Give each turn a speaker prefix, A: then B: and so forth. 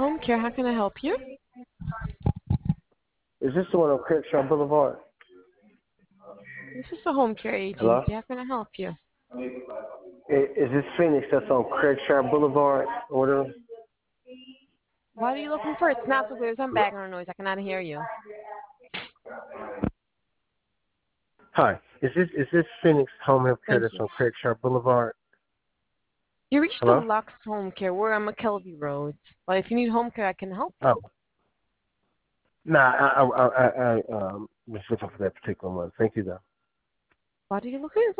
A: Home care, how can I help you?
B: Is this the one on Crenshaw Boulevard?
A: This is the home care
B: Hello?
A: agency. How can I help you?
B: Is this Phoenix that's on Crenshaw Boulevard? Order?
A: What are you looking for? It's not so good. There's some background noise. I cannot hear you.
B: Hi. Is this Phoenix Home Health Care
A: Thank
B: that's
A: you.
B: on Crenshaw Boulevard?
A: You reached the
B: Hello?
A: Lux Home Care. We're on McKelvey Road. But if you need home care, I can help you.
B: Oh. Nah, I was looking for that particular one. Thank you, though.
A: What are you looking for?